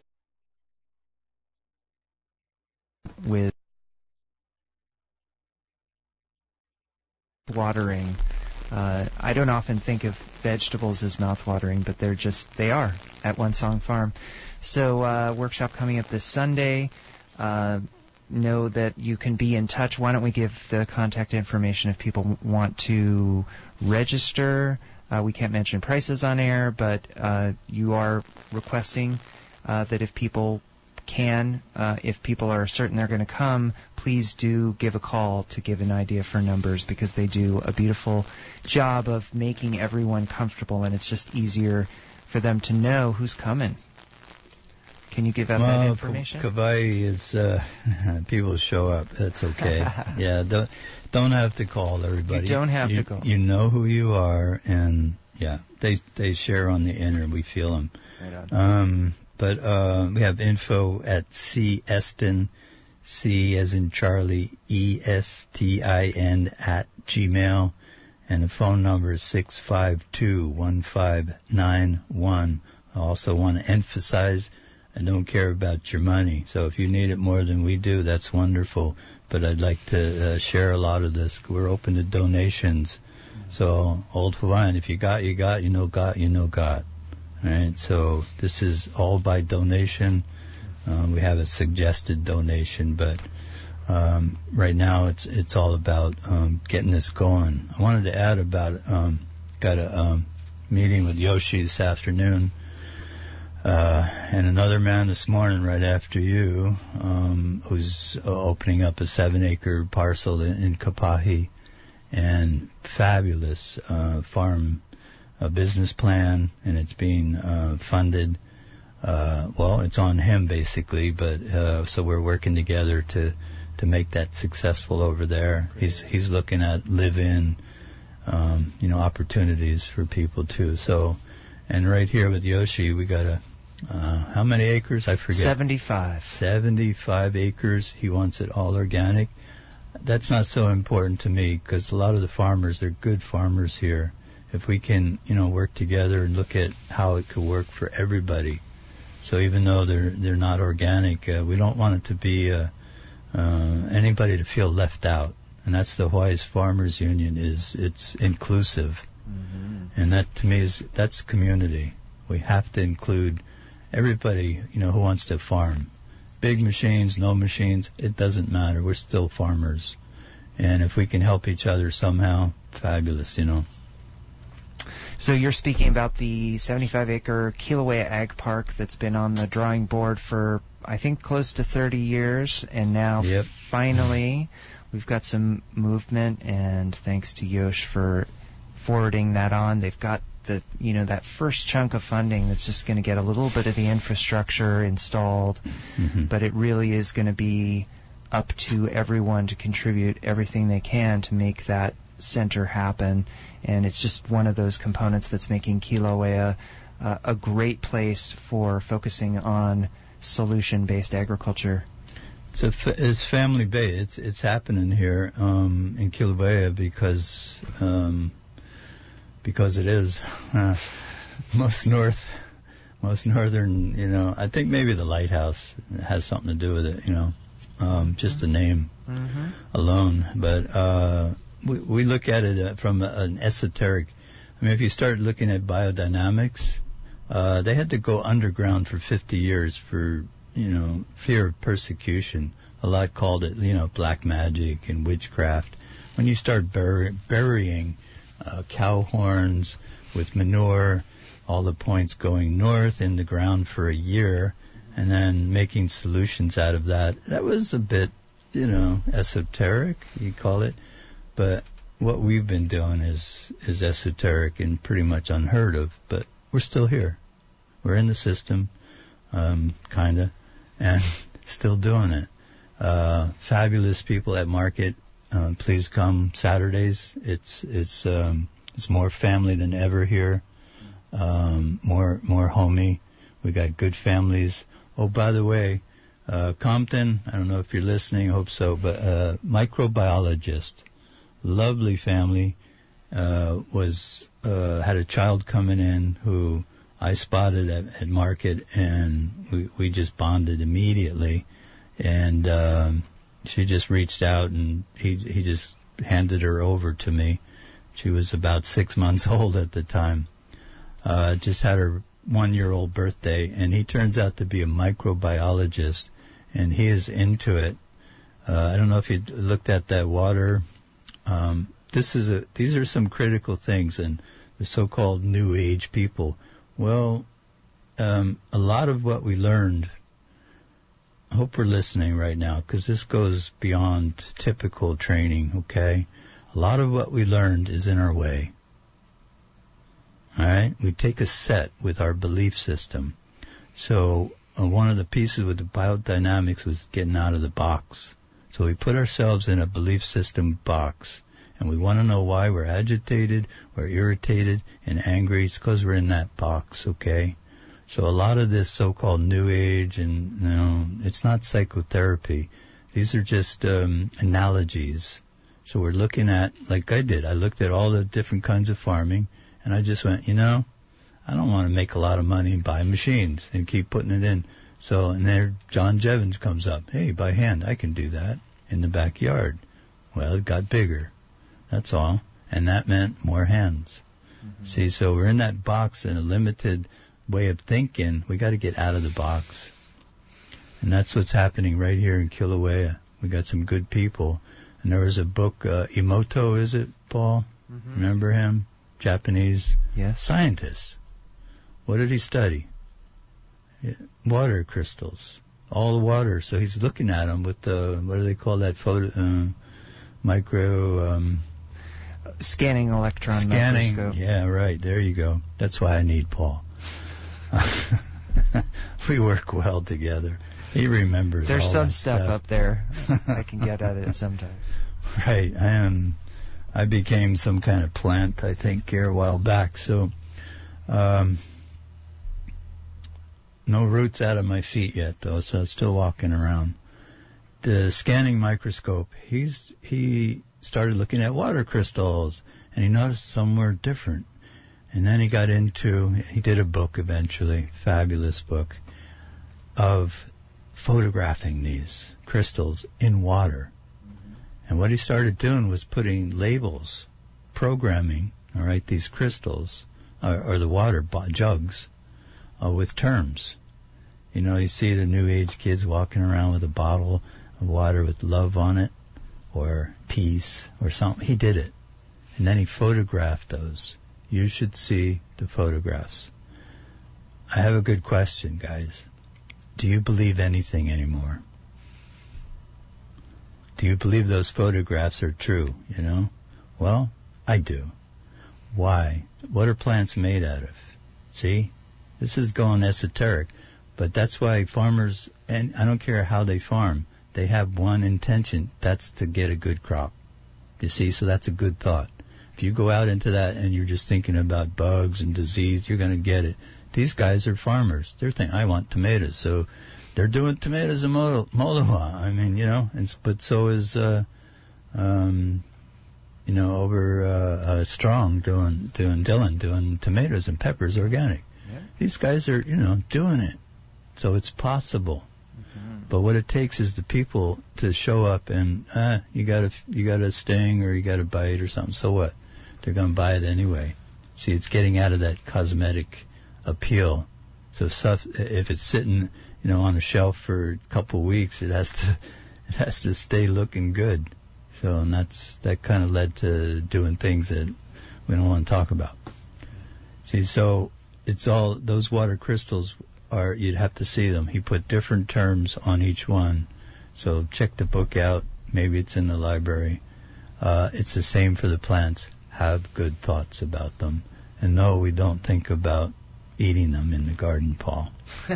Speaker 1: with watering. Uh, I don't often think of vegetables as mouth-watering, but they're just, they are at One Song Farm. So, uh, workshop coming up this Sunday. Uh, know that you can be in touch. Why don't we give the contact information if people want to register? Uh, we can't mention prices on air, but uh, you are requesting uh, that if people can, uh, if people are certain they're going to come, please do give a call to give an idea for numbers, because they do a beautiful job of making everyone comfortable, and it's just easier for them to know who's coming. Can you give out
Speaker 2: well,
Speaker 1: that information?
Speaker 2: Kawai is, uh, people show up. That's okay. yeah, don't, don't have to call everybody.
Speaker 1: You don't have
Speaker 2: you,
Speaker 1: to call.
Speaker 2: You know who you are, and yeah, they they share on the inner. We feel them.
Speaker 1: Right on.
Speaker 2: Um, but uh, we have info at C Estin, C as in Charlie, E S T I N at Gmail, and the phone number is six five two, one five nine one. I also want to emphasize, I don't care about your money. So if you need it more than we do, that's wonderful. But I'd like to uh, share a lot of this. We're open to donations. Mm-hmm. So, Old Hawaiian, if you got, you got, you know got, you know got. Right? So this is all by donation. Um, we have a suggested donation, but um, right now it's it's all about um, getting this going. I wanted to add about, um, got a um, meeting with Yoshi this afternoon. Uh, and another man this morning right after you, um, who's uh, opening up a seven acre parcel in, in Kapahi, and fabulous, uh, farm, uh, business plan, and it's being, uh, funded. Uh, well, it's on him basically, but, uh, so we're working together to, to make that successful over there. He's, he's looking at live-in, um, you know, opportunities for people too. So, and right here with Yoshi, we got a, uh, how many acres? I forget.
Speaker 1: seventy-five.
Speaker 2: seventy-five acres. He wants it all organic. That's not so important to me, because a lot of the farmers, they're good farmers here. If we can, you know, work together and look at how it could work for everybody. So even though they're, they're not organic, uh, we don't want it to be, uh, uh, anybody to feel left out. And that's the Hawaii's Farmers Union is, it's inclusive. Mm-hmm. And that to me is, that's community. We have to include everybody, you know, who wants to farm. Big machines, no machines, it doesn't matter. We're still farmers. And if we can help each other somehow, fabulous, you know.
Speaker 1: So you're speaking about the seventy-five acre Kilauea Ag Park that's been on the drawing board for, I think, close to thirty years, and now
Speaker 2: yep.
Speaker 1: finally we've got some movement, and thanks to Yosh for forwarding that on. They've got the, you know, that first chunk of funding that's just going to get a little bit of the infrastructure installed, mm-hmm. but it really is going to be up to everyone to contribute everything they can to make that center happen. And it's just one of those components that's making Kilauea uh, a great place for focusing on solution-based agriculture.
Speaker 2: It's, a fa- it's family-based. It's, it's happening here um, in Kilauea because um, because it is uh, most north, most northern. You know, I think maybe the lighthouse has something to do with it. You know, um, just the name mm-hmm. alone, but. Uh, We, we look at it uh, from a, an esoteric. I mean, if you start looking at biodynamics, uh, they had to go underground for fifty years for, you know, fear of persecution. A lot called it, you know, black magic and witchcraft. When you start bur- burying uh, cow horns with manure, all the points going north in the ground for a year, and then making solutions out of that, that was a bit, you know, esoteric, you call it. But what we've been doing is, is esoteric and pretty much unheard of, but we're still here. We're in the system, um, kinda, and still doing it. Uh, fabulous people at market. Uh, please come Saturdays. It's, it's, um, it's more family than ever here. Um, more, more homey. We got good families. Oh, by the way, uh, Compton, I don't know if you're listening, hope so, but uh, microbiologist, lovely family, uh, was uh, had a child coming in who I spotted at, at Market, and we, we just bonded immediately. And um, she just reached out, and he he just handed her over to me. She was about six months old at the time. Uh, just had her one-year-old birthday, and he turns out to be a microbiologist, and he is into it. Uh, I don't know if you looked at that water. Um, this is a these are some critical things, and the so-called New Age people. Well, um, a lot of what we learned, I hope we're listening right now, because this goes beyond typical training, okay? A lot of what we learned is in our way. All right? We take a set with our belief system. So uh, one of the pieces with the biodynamics was getting out of the box. So we put ourselves in a belief system box. And we want to know why we're agitated, we're irritated, and angry. It's because we're in that box, okay? So a lot of this so-called New Age, and you know, it's not psychotherapy. These are just um, analogies. So we're looking at, like I did, I looked at all the different kinds of farming, and I just went, you know, I don't want to make a lot of money and buy machines and keep putting it in. So, and there John Jevons comes up. Hey, by hand, I can do that in the backyard. Well, it got bigger. That's all. And that meant more hands. Mm-hmm. See, so we're in that box in a limited way of thinking. We got to get out of the box. And that's what's happening right here in Kilauea. We got some good people. And there was a book, uh, Emoto, is it, Paul? Mm-hmm. Remember him? Japanese
Speaker 1: yes.
Speaker 2: scientist. What did he study? Water crystals. All the water. So he's looking at them with the, what do they call that photo, uh, micro, um,
Speaker 1: Scanning electron
Speaker 2: Scanning,
Speaker 1: microscope.
Speaker 2: Yeah, right. There you go. That's why I need Paul. We work well together. He remembers.
Speaker 1: There's
Speaker 2: all
Speaker 1: some
Speaker 2: that
Speaker 1: stuff,
Speaker 2: stuff
Speaker 1: up there. I can get at it sometimes.
Speaker 2: Right. I am. I became some kind of plant, I think, here a while back. So, um, no roots out of my feet yet, though. So I'm still walking around. The scanning microscope. He's he. started looking at water crystals, and he noticed some were different. And then he got into, he did a book eventually, fabulous book, of photographing these crystals in water. Mm-hmm. And what he started doing was putting labels, programming, all right, these crystals, or, or the water bo- jugs, uh, with terms. You know, you see the New Age kids walking around with a bottle of water with love on it, or peace, or something. He did it. And then he photographed those. You should see the photographs. I have a good question, guys. Do you believe anything anymore? Do you believe those photographs are true, you know? Well, I do. Why? What are plants made out of? See? This is going esoteric. But that's why farmers, and I don't care how they farm, they have one intention. That's to get a good crop. You see? So that's a good thought. If you go out into that and you're just thinking about bugs and disease, you're going to get it. These guys are farmers. They're thinking, I want tomatoes. So they're doing tomatoes in Moloa. I mean, you know, and, but so is, uh, um, you know, over, uh, uh, Strong doing, doing Dylan, doing tomatoes and peppers organic. Yeah. These guys are, you know, doing it. So it's possible. Mm-hmm. But what it takes is the people to show up and, ah, you got a, you got a sting or you got a bite or something. So what? They're going to buy it anyway. See, it's getting out of that cosmetic appeal. So stuff, if it's sitting, you know, on a shelf for a couple of weeks, it has to, it has to stay looking good. So, and that's, that kind of led to doing things that we don't want to talk about. See, so it's all, those water crystals are, you'd have to see them. He put different terms on each one. So check the book out. Maybe it's in the library. Uh, it's the same for the plants. Have good thoughts about them. And no, we don't think about eating them in the garden, Paul.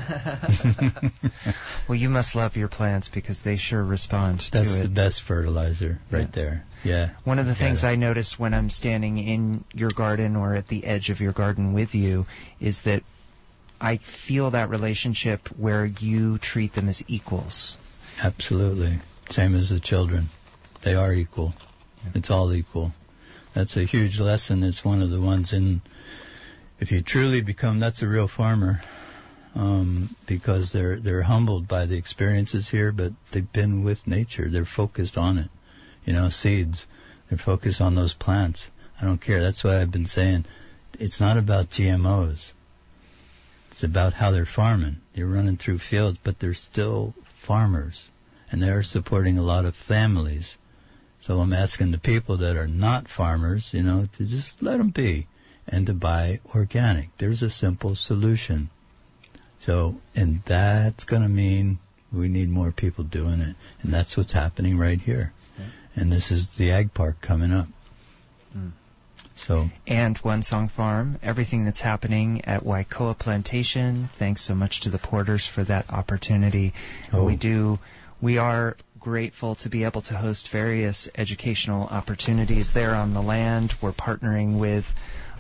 Speaker 1: Well, you must love your plants because they sure respond
Speaker 2: That's
Speaker 1: to it.
Speaker 2: That's the best fertilizer right yeah. there. Yeah.
Speaker 1: One of the things I notice when I'm standing in your garden or at the edge of your garden with you is that I feel that relationship where you treat them as equals.
Speaker 2: Absolutely. Same as the children. They are equal. Yeah. It's all equal. That's a huge lesson. It's one of the ones in, if you truly become, that's a real farmer, um, because they're, they're humbled by the experiences here, but they've been with nature. They're focused on it. You know, seeds. They're focused on those plants. I don't care. That's why I've been saying it's not about G M Os. It's about how they're farming. You're running through fields, but they're still farmers, and they're supporting a lot of families. So I'm asking the people that are not farmers, you know, to just let them be and to buy organic. There's a simple solution. So, and that's going to mean we need more people doing it, and that's what's happening right here. Okay. And this is the Ag Park coming up. Mm. So.
Speaker 1: And One Song Farm, everything that's happening at Waikoa Plantation. Thanks so much to the Porters for that opportunity. Oh. We do, we are grateful to be able to host various educational opportunities there on the land. We're partnering with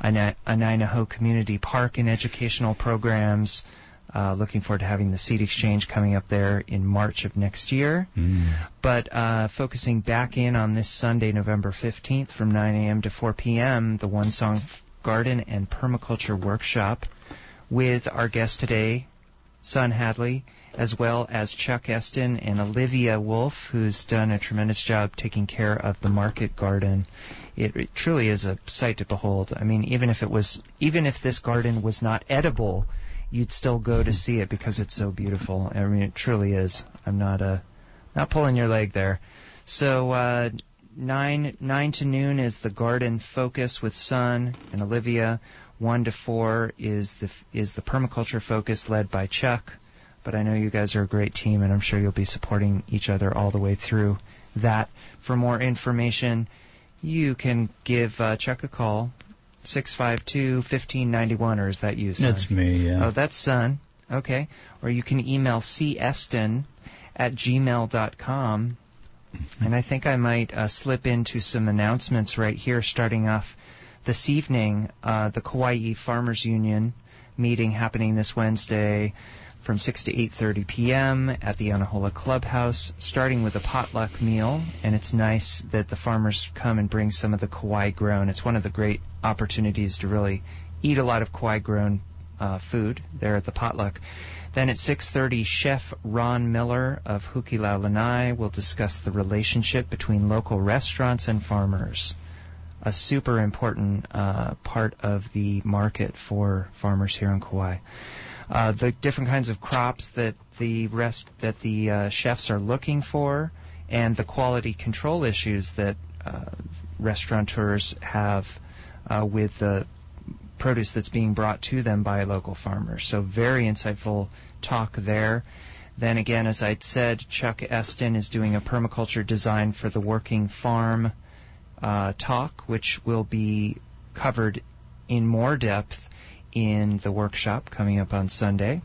Speaker 1: Anainaho Community Park in educational programs. Uh, looking forward to having the seed exchange coming up there in March of next year. Mm. But uh, focusing back in on this Sunday, November fifteenth from nine a.m. to four p.m., the One Song Garden and Permaculture Workshop with our guest today, Son Hadley, as well as Chuck Eston and Olivia Wolf, who's done a tremendous job taking care of the market garden. It, it truly is a sight to behold. I mean, even if it was, even if this garden was not edible, you'd still go to see it because it's so beautiful. I mean, it truly is. I'm not uh, not pulling your leg there. So uh, nine nine to noon is the garden focus with Son and Olivia. One to four is the is the permaculture focus led by Chuck. But I know you guys are a great team, and I'm sure you'll be supporting each other all the way through that. For more information, you can give uh, Chuck a call. six five two, one five nine one, or is that you, Son?
Speaker 2: That's me, yeah.
Speaker 1: Oh, that's Son. Okay. Or you can email c eston at gmail dot com. Mm-hmm. And I think I might uh, slip into some announcements right here, starting off this evening. Uh, the Kauai Farmers Union meeting happening this Wednesday from six to eight thirty p.m. at the Anahola Clubhouse, starting with a potluck meal. And it's nice that the farmers come and bring some of the Kauai grown. It's one of the great opportunities to really eat a lot of Kauai grown uh, food there at the potluck. Then at six thirty, Chef Ron Miller of Hukilau Lanai will discuss the relationship between local restaurants and farmers, a super important uh, part of the market for farmers here in Kauai. Uh, the different kinds of crops that the rest that the uh, chefs are looking for, and the quality control issues that uh, restaurateurs have uh, with the produce that's being brought to them by local farmers. So very insightful talk there. Then again, as I'd said, Chuck Eston is doing a permaculture design for the working farm uh, talk, which will be covered in more depth in the workshop coming up on Sunday.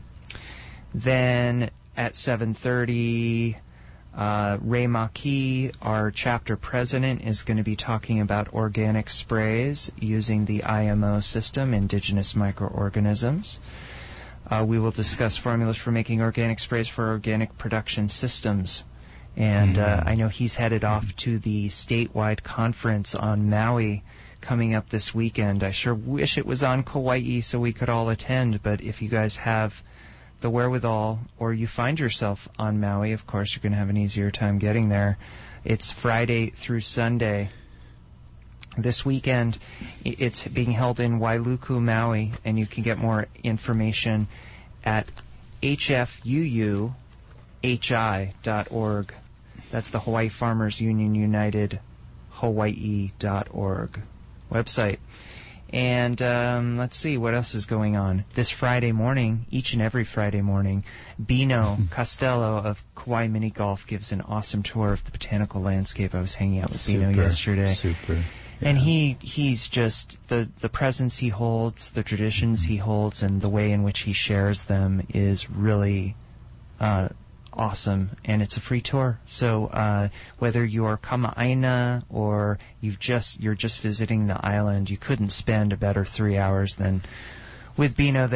Speaker 1: Then at seven thirty, uh, Ray Maki, our chapter president, is going to be talking about organic sprays using the I M O system, indigenous microorganisms. Uh, we will discuss formulas for making organic sprays for organic production systems. And mm-hmm. uh, I know he's headed off to the statewide conference on Maui coming up this weekend. I sure wish it was on Kauai so we could all attend, but if you guys have the wherewithal, or you find yourself on Maui, of course you're going to have an easier time getting there. It's Friday through Sunday. This weekend, it's being held in Wailuku, Maui, and you can get more information at h f u u h i dot org. That's the Hawaii Farmers Union United Hawaii dot org website. And um, let's see, what else is going on? This Friday morning, each and every Friday morning, Bino Costello of Kauai Mini Golf gives an awesome tour of the botanical landscape. I was hanging out with super, Bino yesterday.
Speaker 2: Super. Yeah.
Speaker 1: And he he's just, the, the presence he holds, the traditions he holds, and the way in which he shares them is really uh, awesome, and it's a free tour. So uh, whether you're Kama'aina or you've just you're just visiting the island, you couldn't spend a better three hours than with Bino there.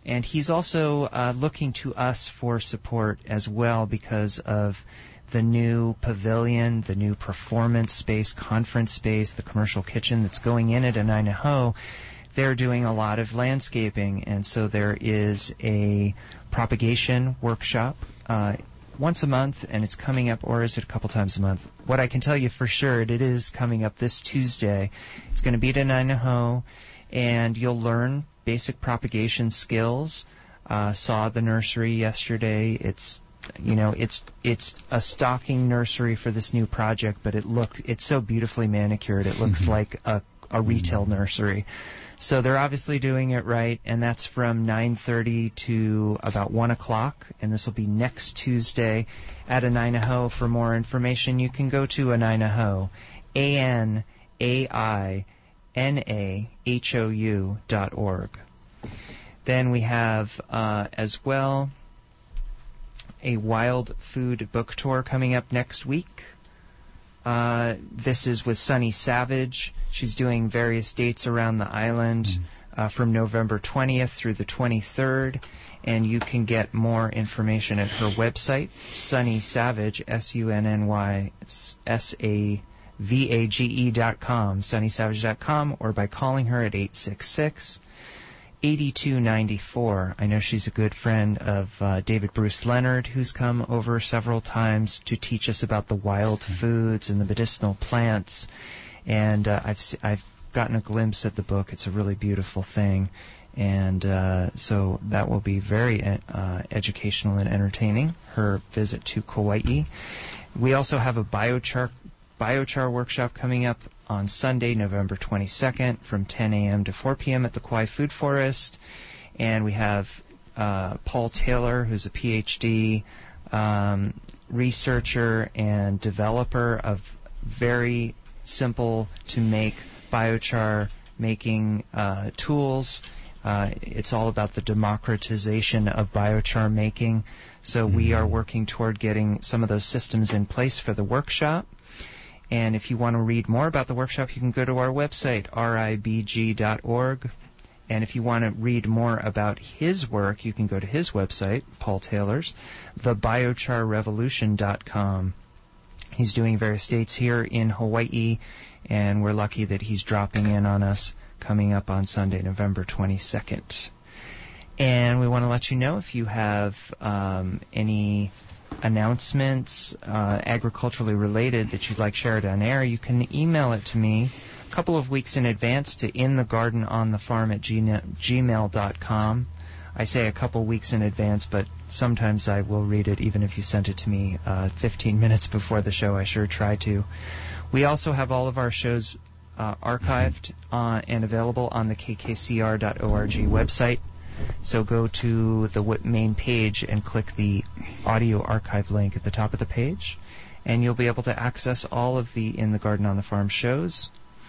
Speaker 1: And he's also uh, looking to us for support as well because of the new pavilion, the new performance space, conference space, the commercial kitchen that's going in at Anainaho. They're doing a lot of landscaping, and so there is a propagation workshop uh, once a month, and it's coming up, or is it a couple times a month? What I can tell you for sure, it is coming up this Tuesday. It's going to be at Anainaho, and you'll learn basic propagation skills. Uh, saw the nursery yesterday. It's You know, it's it's a stocking nursery for this new project, but it look it's so beautifully manicured. It looks like a, a retail nursery. So they're obviously doing it right, and that's from nine thirty to about one o'clock, and this will be next Tuesday at Anainaho. For more information, you can go to Anainaho, A N A I N A H O U dot org. Then we have uh, as well a wild food book tour coming up next week. Uh, this is with Sunny Savage. She's doing various dates around the island uh, from November twentieth through the twenty-third, and you can get more information at her website, Sunny Savage, S U N N Y S A V A G E dot com, sunny savage dot com, or by calling her at eight six six, eight two nine four. I know she's a good friend of uh, David Bruce Leonard, who's come over several times to teach us about the wild foods and the medicinal plants. And uh, I've I've gotten a glimpse at the book. It's a really beautiful thing, and uh, so that will be very uh, educational and entertaining. Her visit to Kauai. We also have a biochar biochar workshop coming up on Sunday, November twenty-second, from ten a.m. to four p.m. at the Kauai Food Forest. And we have uh, Paul Taylor, who's a P H D um, researcher and developer of very simple to make biochar making uh, tools. Uh, it's all about the democratization of biochar making. So we are working toward getting some of those systems in place for the workshop. And if you want to read more about the workshop, you can go to our website, R I B G dot org. And if you want to read more about his work, you can go to his website, Paul Taylor's, the biochar revolution dot com. He's doing various dates here in Hawaii, and we're lucky that he's dropping in on us coming up on Sunday, November twenty-second. And we want to let you know if you have um, any announcements, uh, agriculturally related, that you'd like shared on air, you can email it to me a couple of weeks in advance to inthegardenonthefarm at gmail dot com. I say a couple weeks in advance, but sometimes I will read it even if you sent it to me uh, fifteen minutes before the show. I sure try to. We also have all of our shows uh, archived uh, and available on the K K C R dot org website. So go to the main page and click the audio archive link at the top of the page, and you'll be able to access all of the In the Garden on the Farm shows.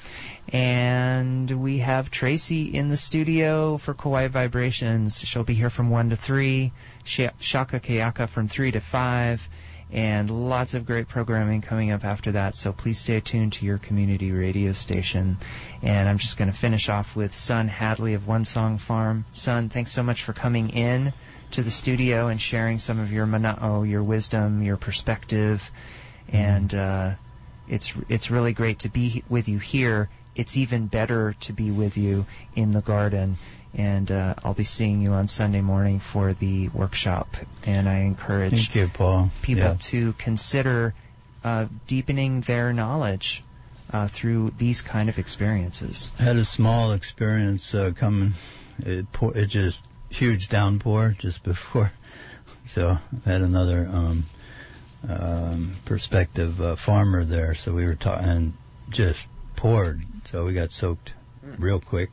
Speaker 1: And we have Tracy in the studio for Kauai Vibrations. She'll be here from one to three, Shaka Keaka from three to five, and lots of great programming coming up after that. So please stay tuned to your community radio station. And I'm just going to finish off with Son Hadley of One Song Farm. Son, thanks so much for coming in to the studio and sharing some of your mana'o, your wisdom, your perspective. And uh, it's it's really great to be with you here. It's even better to be with you in the garden. And uh, I'll be seeing you on Sunday morning for the workshop. And I encourage
Speaker 2: Thank you, Paul.
Speaker 1: people
Speaker 2: yeah.
Speaker 1: to consider uh, deepening their knowledge uh, through these kind of experiences.
Speaker 2: I had a small experience uh, coming. It, pour, it just huge downpour just before. So I had another um, um, perspective uh, farmer there. So we were talking, and just poured. So we got soaked real quick.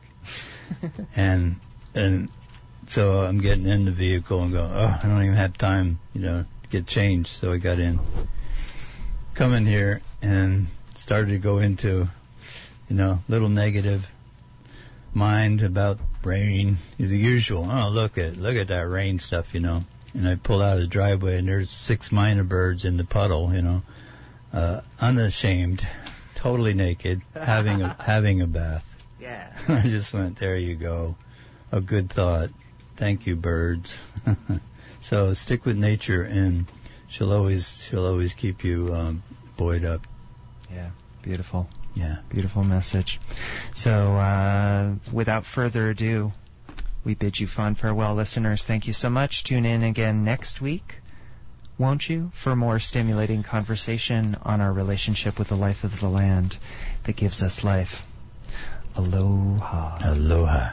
Speaker 2: and and so I'm getting in the vehicle and going, oh, I don't even have time, you know, to get changed. So I got in, come in here, and started to go into, you know, little negative mind about rain, the usual. Oh, look at look at that rain stuff, you know. And I pull out of the driveway, and there's six minor birds in the puddle, you know, uh, unashamed, totally naked, having a having a bath.
Speaker 1: Yeah.
Speaker 2: I just went, there you go. A good thought. Thank you, birds. So stick with nature, and she'll always she'll always keep you um, buoyed up.
Speaker 1: Yeah, beautiful.
Speaker 2: Yeah,
Speaker 1: beautiful message. So, uh, without further ado, we bid you fond farewell, listeners. Thank you so much. Tune in again next week, won't you, for more stimulating conversation on our relationship with the life of the land that gives us life. Aloha.
Speaker 2: Aloha.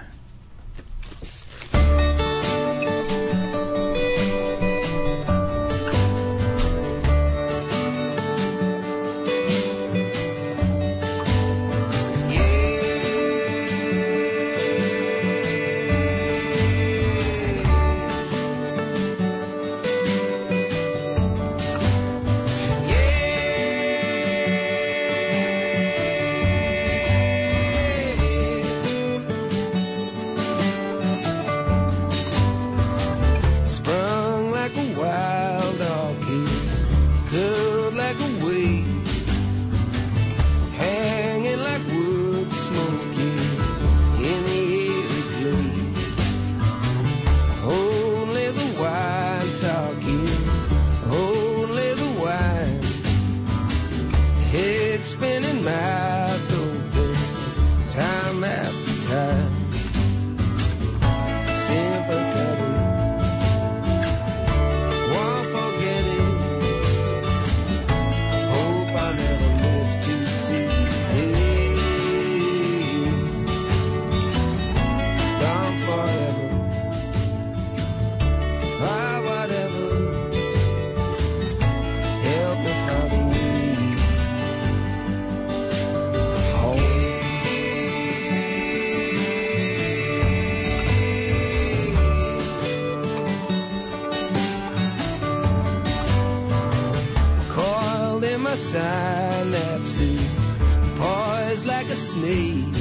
Speaker 3: synapses poised like a snake.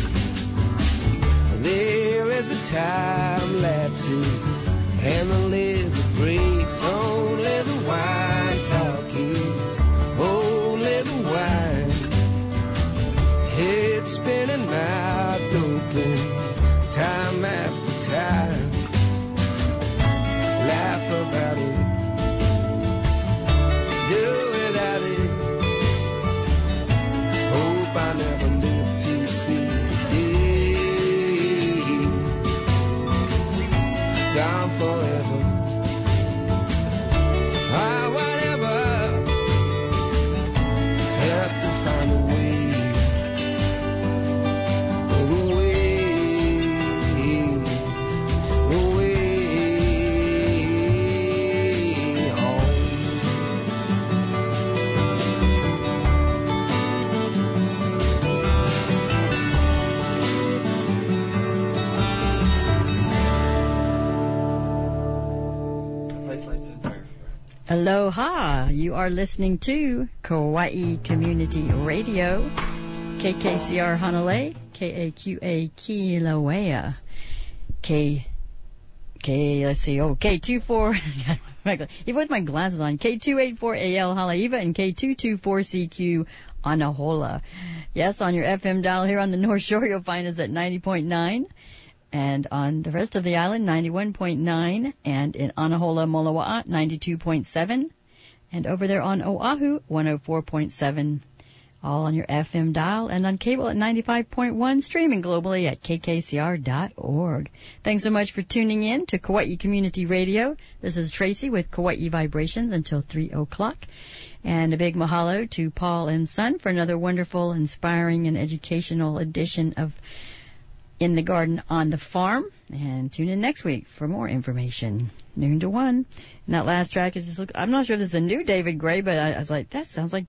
Speaker 3: There is a time lapses and the liver breaks. Only the wine talking, only the wine. Head spinning, mouth open, time after time. Laugh about it, do without it. Hope I never live to see the day. Gone forever. Ah, whatever. Have to find a way. A way. A way home.
Speaker 4: Aloha! You are listening to Kauai Community Radio, K K C R Hanalei, K A Q A Kilauea, K, K, let's see, oh, K two four, even with my glasses on, K two eight four A L Haleiwa and K two two four C Q Anahola. Yes, on your F M dial here on the North Shore, you'll find us at ninety point nine. And on the rest of the island, ninety-one point nine, and in Anahola, Moloa'a, ninety-two point seven, and over there on Oahu, one oh four point seven, all on your F M dial, and on cable at ninety-five point one, streaming globally at K K C R dot org. Thanks so much for tuning in to Kauai Community Radio. This is Tracy with Kauai Vibrations until three o'clock. And a big mahalo to Paul and Son for another wonderful, inspiring, and educational edition of In the Garden on the Farm. And tune in next week for more information. Noon to one. And that last track is just, look, I'm not sure if this is a new David Gray, but I, I was like, that sounds like